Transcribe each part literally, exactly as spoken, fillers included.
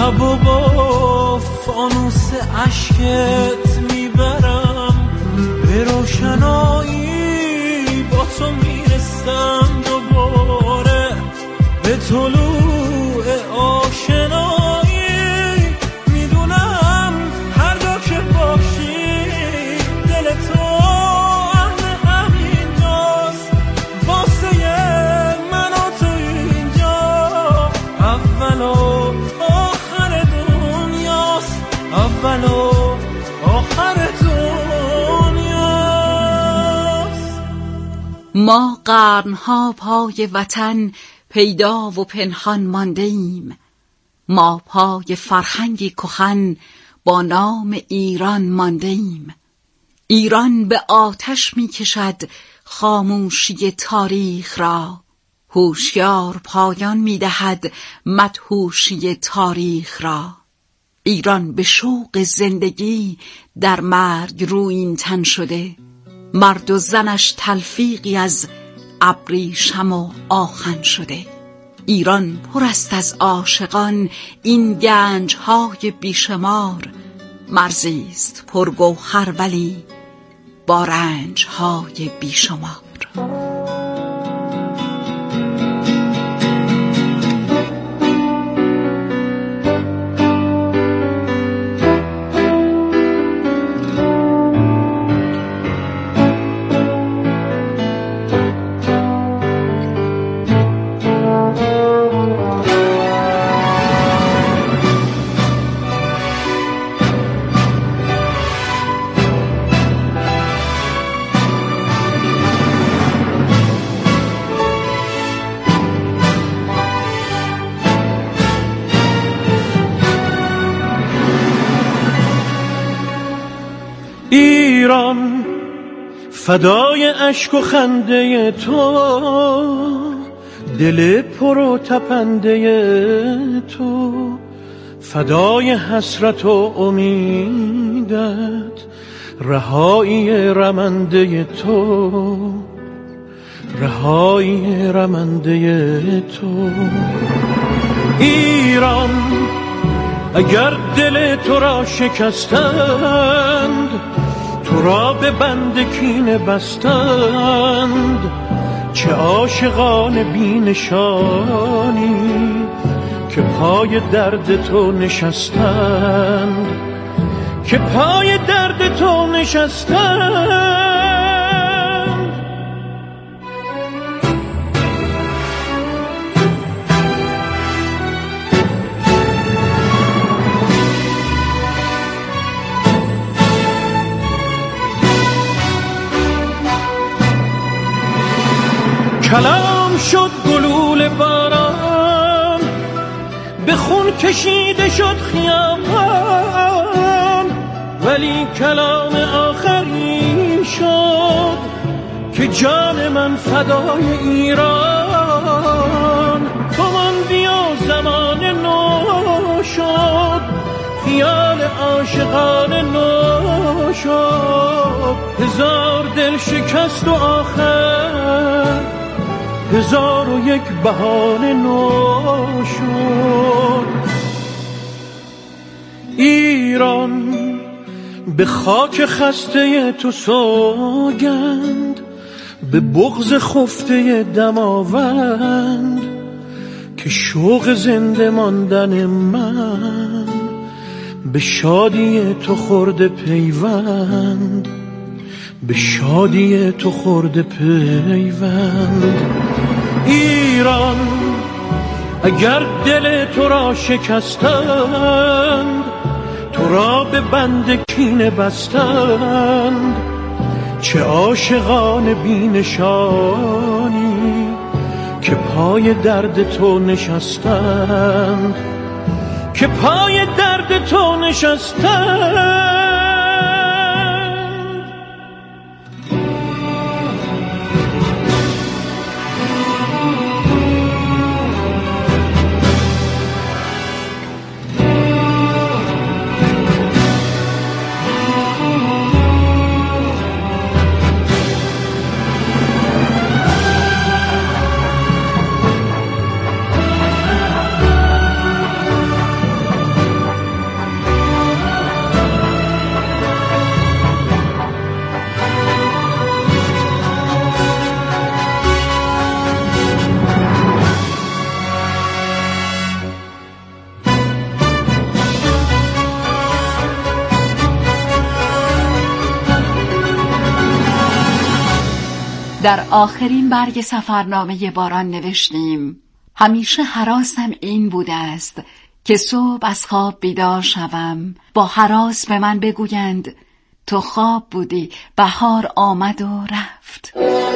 شب و با فانوس عشقت میبرم، به روشنایی با تو میرسم دوباره، به طلوع آشنایی. میدونم هر جا که باشی دل تو اهل همینجاست، واسه من و تو اینجا اول و آخر دنیاست، اول و آخر دنیاست. ما قرنها پای وطن پیدا و پنهان مانده ایم، ما پای فرهنگی کهن با نام ایران مانده ایم. ایران به آتش می کشد خاموشی تاریخ را، هوشیار پایان می دهد مدهوشی تاریخ را. ایران به شوق زندگی در مرگ رویین تن شده، مرد و زنش تلفیقی از ابریشم و آهن شده. ایران پر است از عاشقان، این گنج‌های بیشمار، مرزی است پرگوهر ولی با رنج‌های بیشمار. ایران فدای اشک و خنده تو، دل پر و تپنده تو، فدای حسرت و امیدت، رهایی رمنده تو، رهایی رمنده تو. ایران اگر دل تو را شکستند، تو را به بند کینه بستند، چه عاشقان بی نشانی که پای درد تو نشستند، که پای درد تو نشستند. کلام شد گلول باران، به خون کشیده شد خیابان، ولی کلام آخری شد که جان من فدای ایران. تو ماندی و زمان نو شد، خیال عاشقان نو شد، هزار دل شکست و آخر هزار و یک بهانه نو شد. ایران به خاک خسته تو سوگند، به بغض خفته دماوند، که شوق زنده ماندن من به شادی تو خورده پیوند، به شادی تو خورده پیوند. ایران اگر دل تو را شکستند، تو را به بند کینه بستند، چه عاشقان بی نشانی که پای درد تو نشستند، که پای درد تو نشستند. در آخرین برگ سفرنامه باران نوشتیم: همیشه هراسم این بوده است که صبح از خواب بیدار شوم، با هراس به من بگویند تو خواب بودی، بهار آمد و رفت.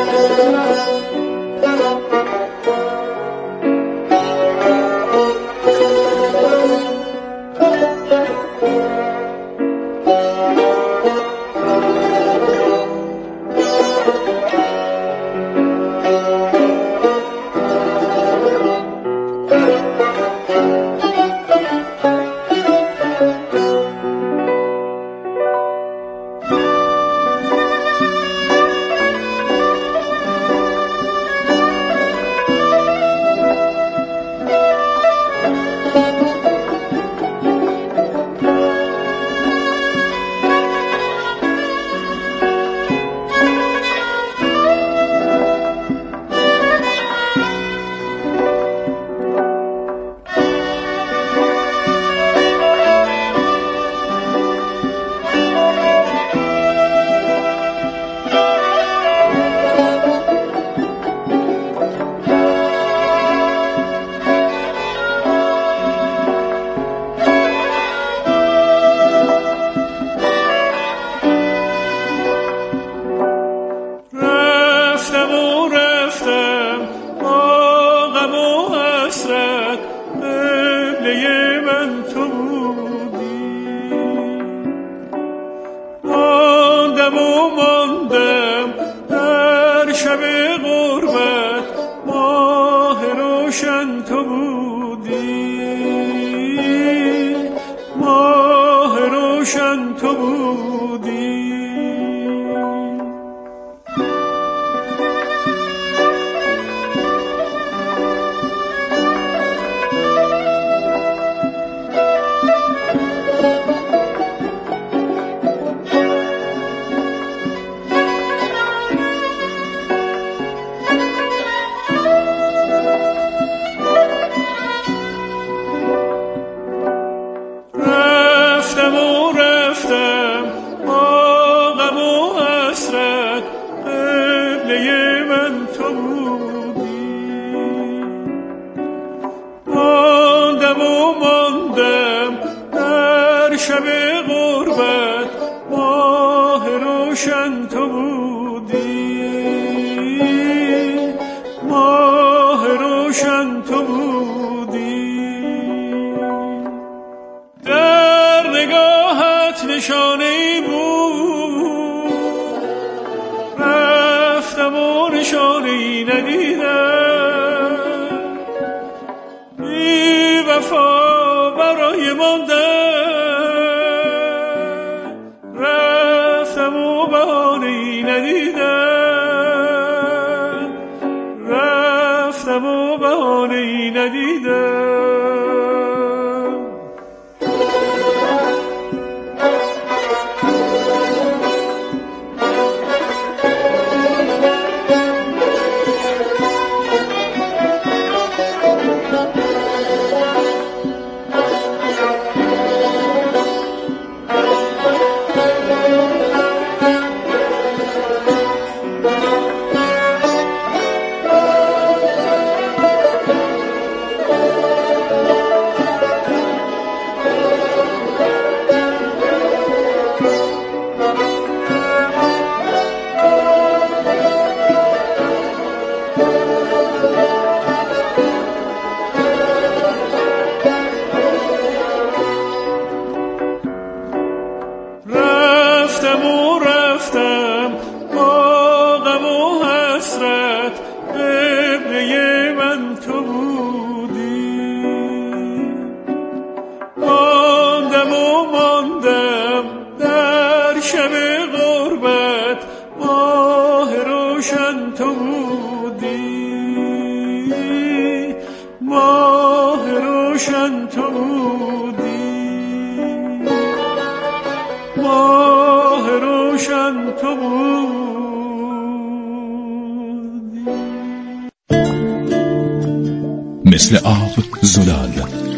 مثل آب زلال،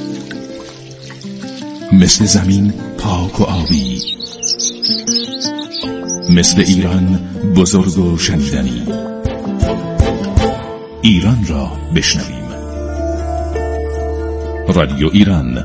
مثل زمین پاک و آبی، مثل ایران بزرگ و شنیدنی، ایران را بشنویم. رادیو ایران.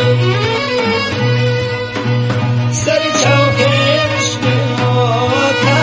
Sari chauke mishme o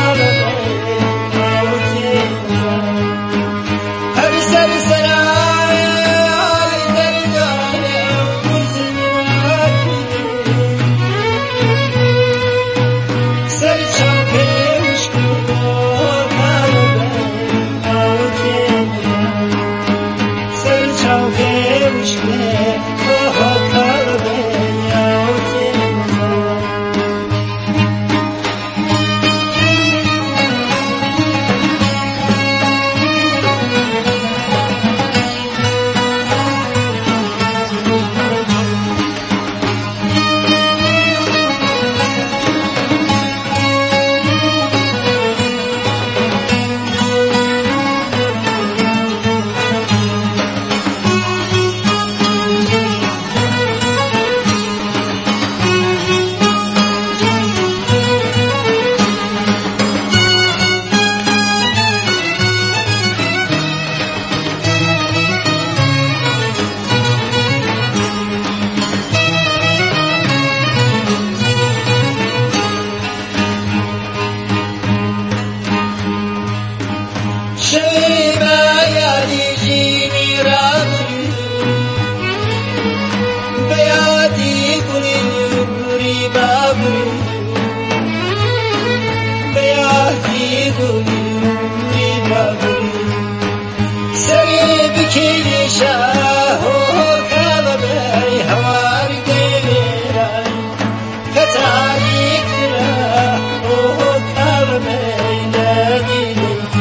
بری بیاهی دوی بری سری بکی شاه و کلبی هواری دیرای کتاریک ترا و کلبی لگی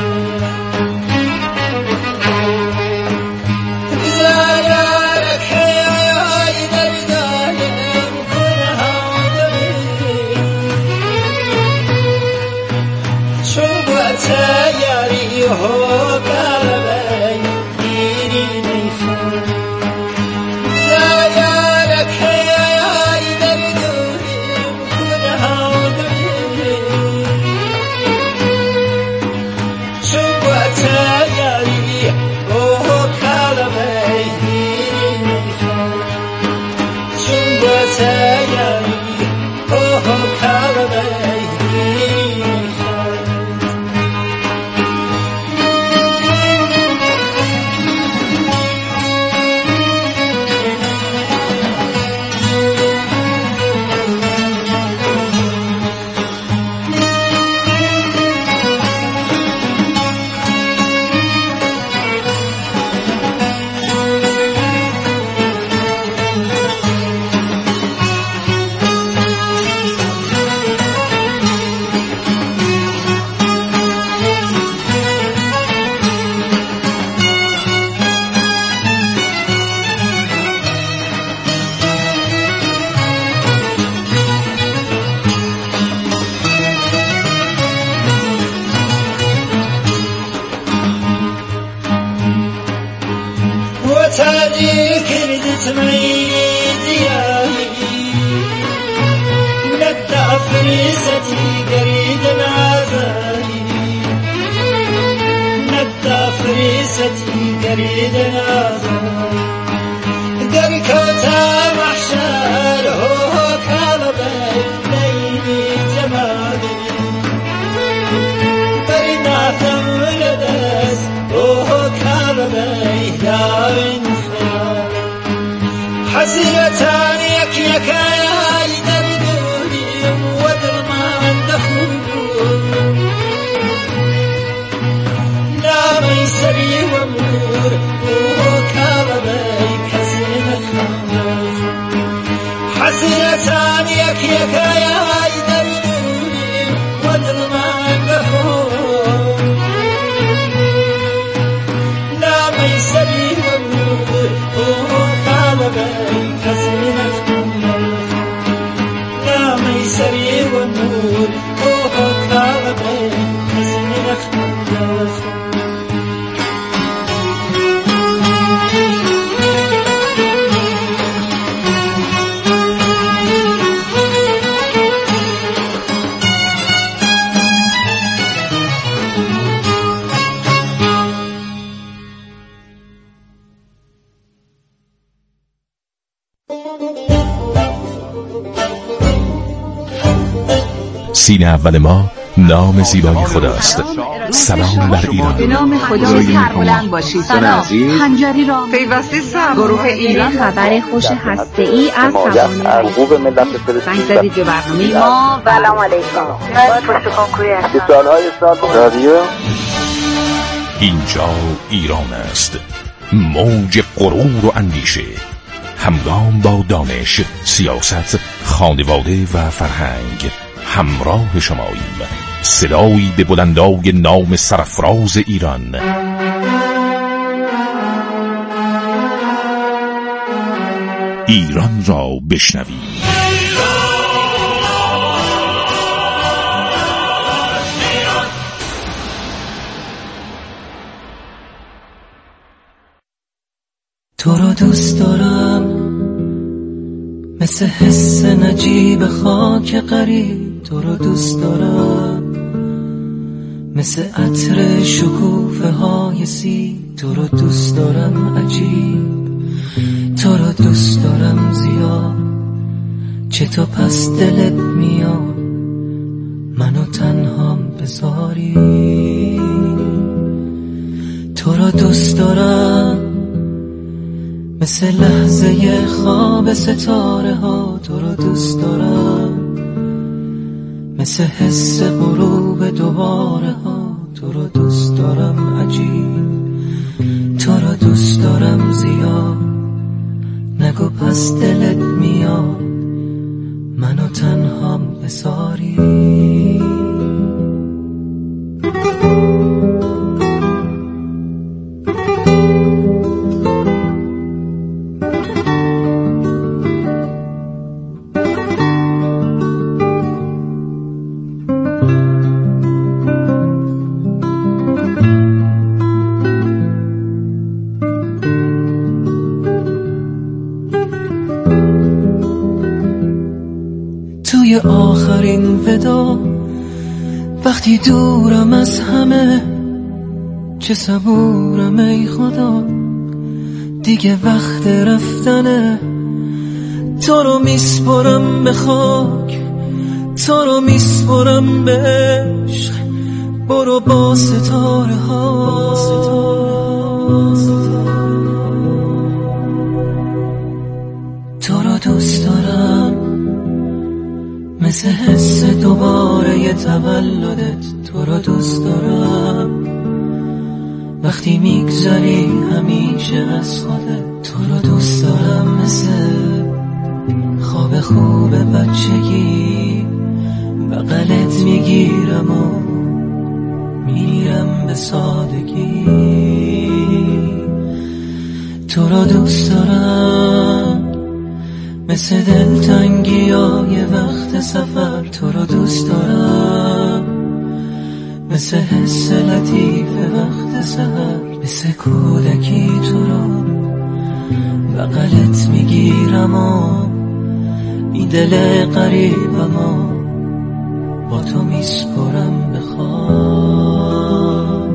حسرتان يك يك يا دردوني ودل ما دخول لا ميسري ومور وكالبي كزين الخمر حسرتان يك يك يا دردوني ودل ما دخول لا ميسري ومور وكالبي كزين الخمر لا ميسري والنور وكالبي كزين الخمر سینه اول ما نام زیبای خداست. سلام بر ایران. به نام خدا سربلند باشید. سلام خنجری را پیوسته سر گروه ایران خبر خوش هسته‌ای از توانه زنگ زدید به برنامه ما. سلام علیکم. من پشت کنکوری هستم. سالهای سال رادیو اینجا ایران است. موج غرور و اندیشه، همگام با دانش، سیاست، خانواده و فرهنگ همراه شماییم. صدایی به بلندای نام سرفراز ایران. ایران را بشنویم. تو رو دوست دارم مثل حس نجیب خاک غریب، تو رو دوست دارم مثل عطر شکوفه های سی، تو رو دوست دارم عجیب، تو رو دوست دارم زیاد، چطور پس دلت میاد منو تنهام بذاری. تو رو دوست دارم مثل لحظه خواب ستاره ها، تو رو دوست دارم مثل حس غروب دوباره ها. تو رو دوست دارم عجیب، تو رو دوست دارم زیاد. نگو پس دلت میاد منو تنهام بساری. توی آخرین ودا وقتی دورم از همه، چه صبورم ای خدا دیگه وقت رفتنه. تو رو میسپرم به خاک، تو رو میسپرم به عشق. برو با ستاره ها. تو رو دوست دارم مثل حس دوباره ی تولدت. تو رو دوست دارم وقتی میگذری همیشه از خودت. تو رو دوست دارم مثل خواب خوب بچگی، بغلت میگیرم و میرم به سادگی. تو رو دوست دارم مثل دلتنگی های وقت سفر. تو رو دوست دارم مثل حس لطیف وقت سحر. مثل کودکی تو رو بغلت میگیرم و این دل غریبم و با تو میسپرم به خاک.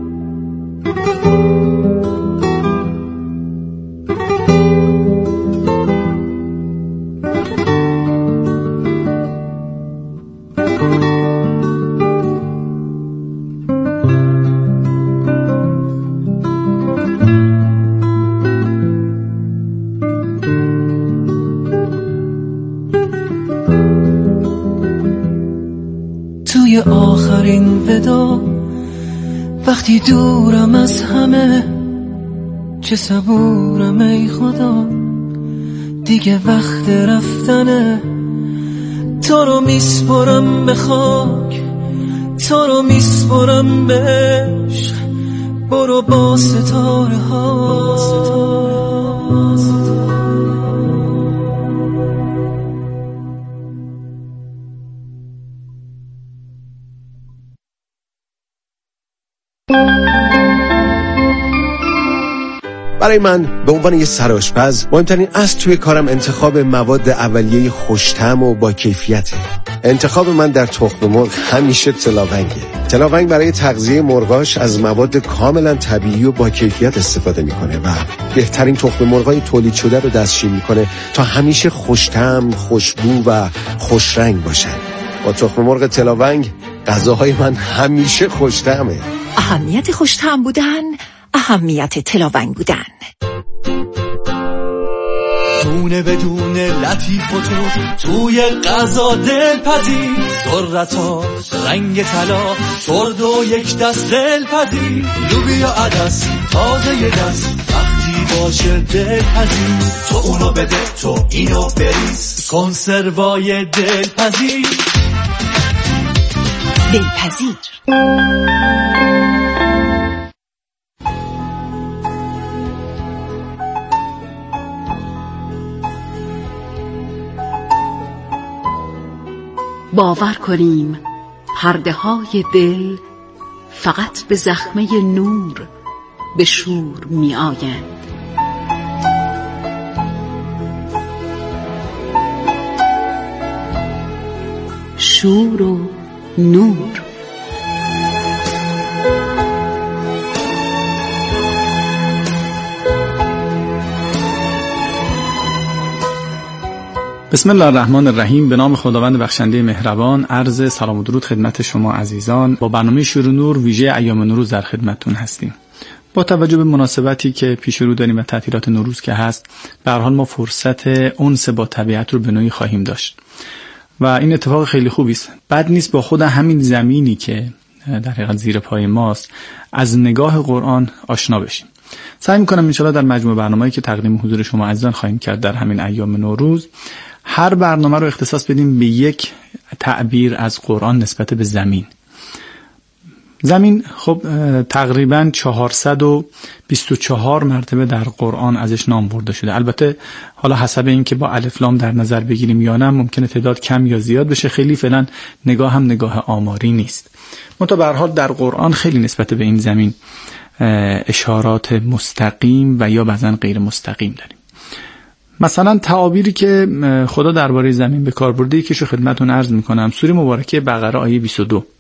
توی آخرین ودا وقتی دورم از همه، چه صبورم ای خدا دیگه وقت رفتنه. تو رو میسپرم به خاک، تو رو میسپرم به عشق. برو با ستاره ها. برای من به عنوان یه سرآشپز مهمترین اصل توی کارم انتخاب مواد اولیه خوش‌طعم و با کیفیته. انتخاب من در تخم مرغ همیشه تلاونگه. تلاونگ برای تغذیه مرغاش از مواد کاملا طبیعی و با کیفیت استفاده میکنه و بهترین تخم مرغای تولید شده رو دستشویی میکنه تا همیشه خوش‌طعم، خوشبو و خوشرنگ باشن. با تخم مرغ تلاونگ غذاهای من همیشه خوش‌طعمه. اهمیت خوش‌طعم بودن، اهمیت تلاونگ بودن. دونه بدونه لطیف و تو توی غذا دلپذیر. ذرتا رنگ طلا چرد و یک دست دلپذیر. لوبیا عدس تازه یه دست وقتی باشه دلپذیر. تو اونو بده تو اینو بریز کنسروای دلپذیر. دلپذیر. باور کنیم پرده های دل فقط به زخمه نور به شور می آیند. شور و نور. بسم الله الرحمن الرحیم. به نام خداوند بخشنده مهربان. عرض سلام و درود خدمت شما عزیزان. با برنامه شور و نور ویژه ایام نوروز در خدمتتون هستیم. با توجه به مناسبتی که پیش رو داریم و تعطیلات نوروز که هست، به هر حال ما فرصت انس با طبیعت رو به نوعی خواهیم داشت و این اتفاق خیلی خوبی است. بد نیست با خود همین زمینی که در حقیقت زیر پای ماست از نگاه قرآن آشنا بشیم. سعی می‌کنم ان شاءالله در مجموع برنامه‌ای که تقدیم حضور شما عزیزان خواهیم کرد در همین ایام نوروز، هر برنامه رو اختصاص بدیم به یک تعبیر از قرآن نسبت به زمین. زمین خب تقریباً چهارصد و بیست و چهار مرتبه در قرآن ازش نام برده شده. البته حالا حسب این که با الف لام در نظر بگیریم یا نه ممکنه تعداد کم یا زیاد بشه، خیلی فعلا نگاه هم نگاه آماری نیست. منتها به هر حال در قرآن خیلی نسبت به این زمین اشارات مستقیم و یا بعضن غیر مستقیم داریم. مثلا تعابیری که خدا درباره زمین به کار برده که شو خدمتتون عرض میکنم. سوره مبارکه بقره آیه بیست و دو.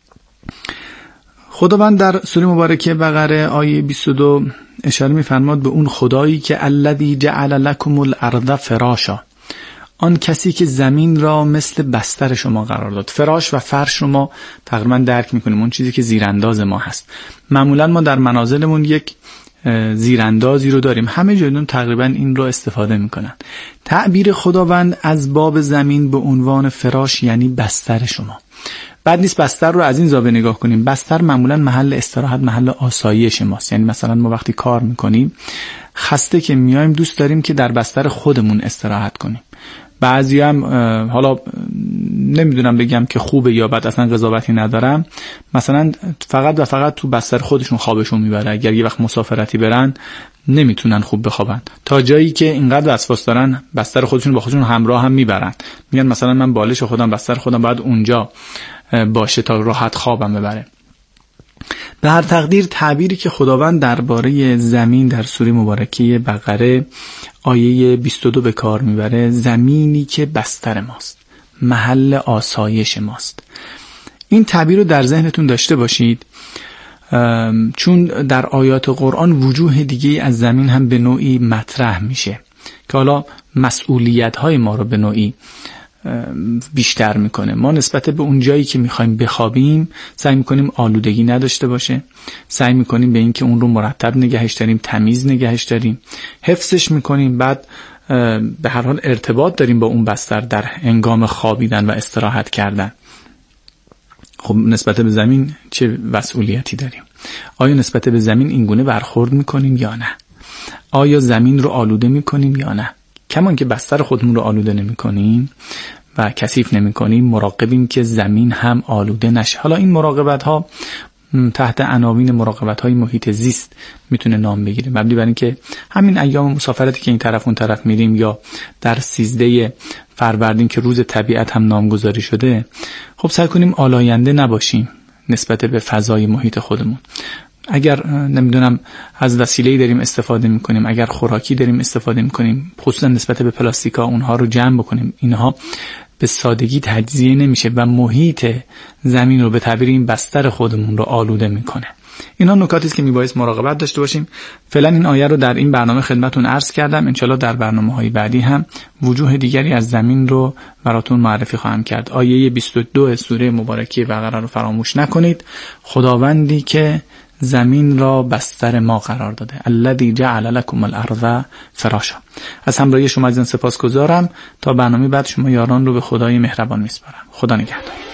خداوند در سوره مبارکه بقره آیه بیست و دو اشاره می‌فرماد به اون خدایی که الذی جعل لکم الارض فراشا، آن کسی که زمین را مثل بستر شما قرار داد. فراش و فرش رو ما تقریبا درک می‌کنیم، اون چیزی که زیرانداز ما هست. معمولا ما در منازلمون یک زیراندازی رو داریم، همه جایدون تقریبا این رو استفاده میکنن. تعبیر خداوند از باب زمین به عنوان فراش یعنی بستر شما. بعد نیست بستر رو از این زاویه نگاه کنیم. بستر معمولا محل استراحت، محل آسایش ماست. یعنی مثلا ما وقتی کار میکنیم خسته که میایم دوست داریم که در بستر خودمون استراحت کنیم. بعضی هم حالا نمیدونم بگم که خوبه یا بد، اصلا قضاوتی ندارم، مثلا فقط و فقط تو بستر خودشون خوابشون میبره. اگر یه وقت مسافرتی برن نمیتونن خوب بخوابن، تا جایی که اینقدر وسواس دارن بستر خودشون با خودشون همراه هم میبرن. میگن مثلا من بالش خودم بستر خودم باید اونجا باشه تا راحت خوابم ببره. به هر تقدیر تعبیری که خداوند درباره زمین در سوره مبارکه بقره آیه بیست و دو به کار میبره، زمینی که بستر ماست، محل آسایش ماست. این تعبیر رو در ذهنتون داشته باشید، چون در آیات قرآن وجوه دیگه از زمین هم به نوعی مطرح میشه که حالا مسئولیت های ما رو به نوعی بیشتر میکنه. ما نسبت به اون جایی که میخوایم بخوابیم سعی میکنیم آلودگی نداشته باشه، سعی میکنیم به این که اون رو مرتب نگهش داریم، تمیز نگهش داریم، حفظش میکنیم. بعد به هر حال ارتباط داریم با اون بستر در هنگام خوابیدن و استراحت کردن. خب نسبت به زمین چه مسئولیتی داریم؟ آیا نسبت به زمین این گونه برخورد میکنیم یا نه؟ آیا زمین رو آلوده میکنیم یا نه؟ کمان که بستر خودمون رو آلوده نمی کنیم و کثیف نمی کنیم، مراقبیم که زمین هم آلوده نشه. حالا این مراقبت ها تحت عناوین مراقبت های محیط زیست میتونه نام بگیره، مبنی بر این که همین ایام مسافرتی که این طرف اون طرف میریم یا در سیزده فروردین که روز طبیعت هم نامگذاری شده، خب سعی کنیم آلاینده نباشیم نسبت به فضای محیط خودمون. اگر نمیدونم از وسیله‌ای داریم استفاده میکنیم، اگر خوراکی داریم استفاده میکنیم، خصوصا نسبت به پلاستیکا اونها رو جمع بکنیم. اینها به سادگی تجزیه نمیشه و محیط زمین رو به تعبیر این بستر خودمون رو آلوده میکنه. اینا نکاتی است که میبایست مراقبت داشته باشیم. فعلا این آیه رو در این برنامه خدمتتون عرض کردم. انشالله در برنامه‌های بعدی هم وجوه دیگری از زمین رو براتون معرفی خواهم کرد. آیه بیست و دو سوره مبارکه بقره رو فراموش نکنید. خداوندی که زمین را بستر ما قرار داده، الذی جعل لکم الارض فراشا. از همراهی شما عزیزان سپاسگزارم. تا برنامه بعد شما یاران رو به خدای مهربان میسپارم. خدا نگهدار.